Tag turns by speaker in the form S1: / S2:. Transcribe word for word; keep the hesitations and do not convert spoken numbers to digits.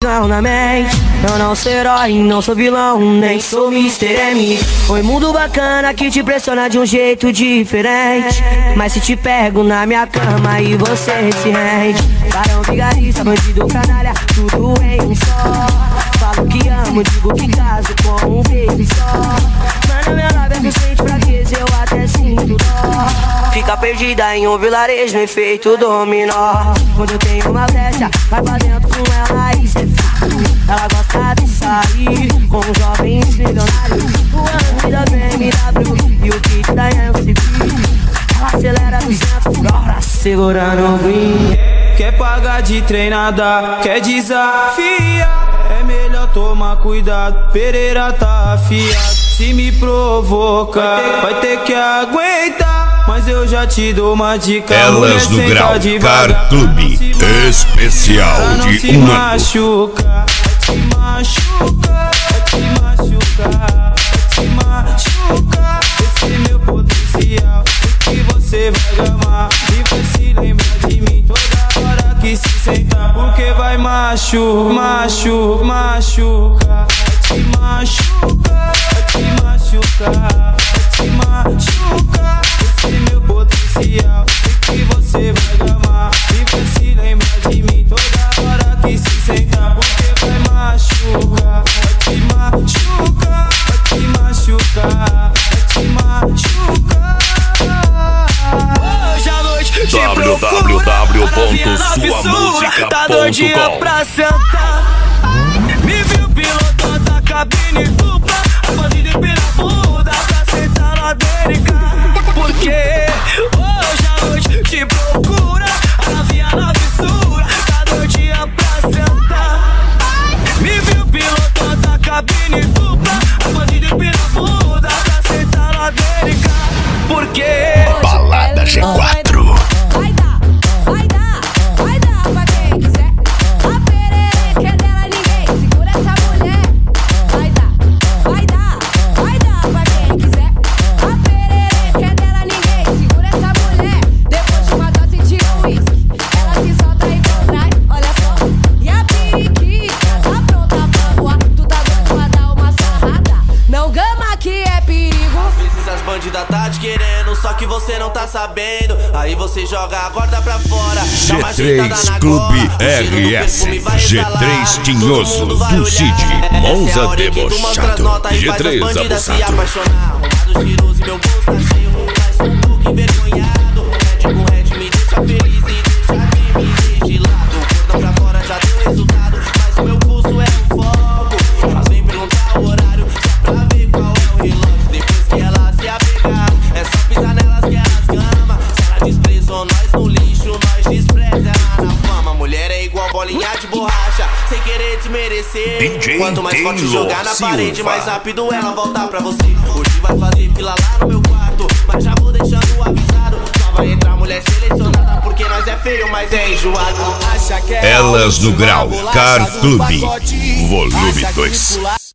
S1: não na mente. Eu não sou herói, não sou vilão, nem sou mister M. Oi, mundo bacana que te impressiona de um jeito diferente. Mas se te pego na minha cama e você se rende. Barão, vigarista, bandido, canalha, tudo em um só. Falo que amo, digo que caso com um beijo só. Mano, meu lábio é sente fraqueza, eu até sinto dó. Fica perdida em um vilarejo, no efeito dominó. Quando eu tenho uma brecha, vai pra dentro com ela e cê fica. Ela gosta de sair com jovens milionários. O ano da B M W e o kit da M C B. Ela acelera duzentos por hora, segurando o green.
S2: Quer pagar de treinada, quer desafiar. É melhor tomar cuidado, Pereira tá afiado. Se me provocar, vai ter que aguentar. Mas eu já te dou uma dica.
S3: Elas no Grau Car Clube especial de um ano.
S2: Vai te machucar, vai te machucar, vai te machucar. Esse é meu potencial, sei que você vai gamar e vai se lembrar de mim toda hora que se sentar. Porque vai machu, machu, machucar. Vai te machucar, vai te machucar, vai te machucar. Esse é meu potencial, sei que você vai gamar e vai se lembrar de mim toda hora que se sentar. Porque vai machucar, vai te machucar, vai te machucar, vai te machucar. Hoje à noite te
S3: w w w ponto sua música ponto com.
S2: pra sentar. Me viu pilotando da cabine dupla, a bandida empina a bunda pra sentar na América. Porque hoje à noite te procura, a novinha na fissura, tá doidinha pra sentar. Me viu pilotando da cabine dupla, a bandida empina a bunda pra sentar na América. Porque
S3: Balada G quatro.
S4: Vai dar, vai dar, vai dar pra quem quiser. A perereca é dela, ninguém segura essa mulher. Vai dar, vai dar, vai dar pra quem quiser. A perereca é dela, ninguém segura essa mulher. Depois de uma dose de uísque, ela se solta e contrai, olha só. E a periquita tá pronta pra voar. Tu tá doido pra dar uma sarrada? Não gama que é perigo.
S5: Às vezes as bandidas tá te querendo, só que você não tá sabendo. Aí você joga a corda pra fora.
S3: G três Clube R S, G três Tinhoso do Cid, Monza debochado, G três abusado.
S5: Arrumado, cheiroso e meu bolso tá cheio. Faz um look envergonhado. Red com red me deixa feliz e deixa de me de lado. Cordão pra fora já deu resultado, mas o meu pulso é um foco. Elas vêm perguntar o horário só pra ver qual é o relógio. Depois que ela se apegar, é só pisar nelas que elas gama. Se ela desprezou nós no lixo, nós despreza ela na fama. Mulher é igual bolinha de borracha, sem querer desmerecer.
S3: D J
S5: Quanto mais forte
S3: Taylor
S5: jogar na
S3: Silva,
S5: parede, mais rápido ela volta pra você. Hoje vai fazer fila lá no meu quarto, mas já vou deixando avisado. Só vai entrar mulher selecionada, porque nós é feio, mas é enjoado. Acha que é
S3: Elas no Grau Car Clube, volume dois.